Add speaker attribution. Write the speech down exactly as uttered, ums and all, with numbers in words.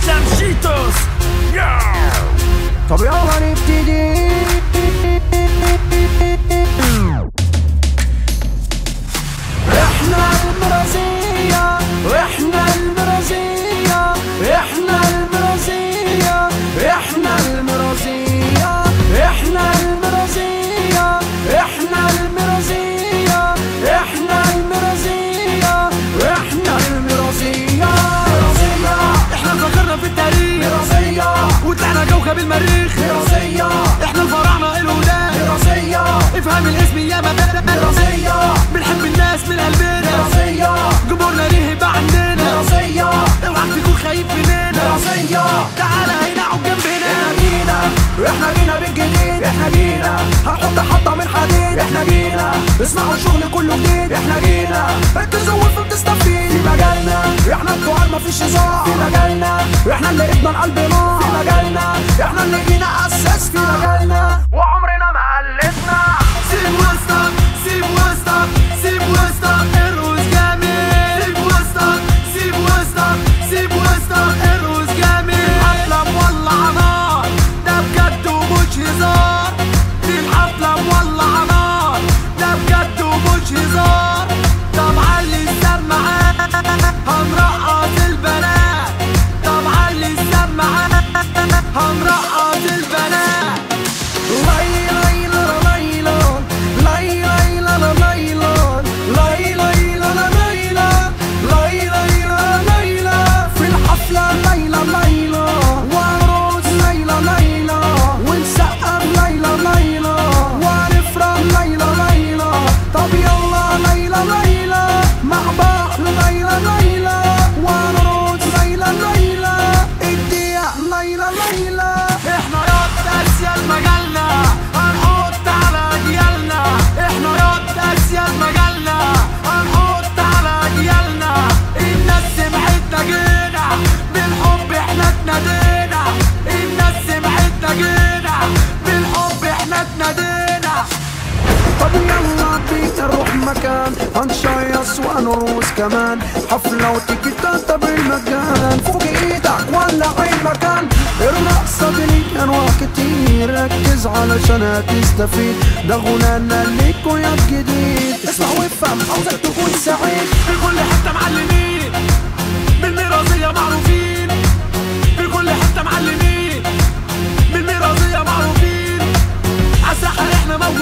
Speaker 1: سانشيتوس.
Speaker 2: طب يلا نبتدي. احنا المرازية، احنا المرازية، احنا المرازية، احنا المرازية، احنا المرازية، احنا المرازية، احنا المرازية، احنا المرازية.
Speaker 1: احنا فكرنا في التاريخ
Speaker 2: مرازية،
Speaker 1: وطلعنا كوكب المريخ.
Speaker 2: مرازية،
Speaker 1: احنا الفراعنة القدام.
Speaker 2: مرازية،
Speaker 1: افهم الاسم يا مبادئ.
Speaker 2: مرازية،
Speaker 1: بنحب الناس من قلبنا.
Speaker 2: مرازية،
Speaker 1: جمهورنا ليه يبقى عندنا.
Speaker 2: مرازية،
Speaker 1: اوعك تكون خايف مننا.
Speaker 2: مرازية.
Speaker 1: تعالى هنا اقعد جنبنا.
Speaker 2: احنا جينا، احنا جينا بالجديد. احنا جينا هنحط حطة من حديد. احنا جينا اسمعوا الشغل كله جديد. احنا جينا ركزوا وفهم تستفيد. في مجالنا احنا التقال مفيش هزار. في مجالنا احنا اللي ادنا القلب نار. في مجالنا احنا اللي جينا اساس. في مجالنا وعمرنا ما قلتنا.
Speaker 1: سيب وسطك، سيب وسطك، سيب وسطك، الروس جميل. سيب وسطك، سيب وسطك، سيب وسطك، الروس جميل. الحفلة مولعة نار، ده بجد ومش هزار. دي الحفلة مولعة نار، ده بجد ومش هزار. طب علي السماعات هنرقص البنات. طب علي السماعات هنرقص البنات. احنا ياض اسيا المجالنا، هنحط على اجيالنا. احنا ياض اسيا المجالنا، هنحط على اجيالنا. الناس سمعتنا جينا بالحب، احنا اتنادينا. الناس سمعتنا جينا بالحب، احنا اتنادينا.
Speaker 2: طب يلا بينا نروح مكان هنشيص ونرقص كمان. حفلة وتيكيتات بالمجان. فوق ايدك ولع المكان. الرقصة دي ليك انواع كتير، ركز علشان هتستفيد. ده غنانا ليك ويا جديد. اسمع وافهم عاوزك تكون سعيد.
Speaker 1: في كل حتة معلمين بالمرازية معروفين. في كل حتة معلمين بالمرازية معروفين. عالساحة احنا موجودين.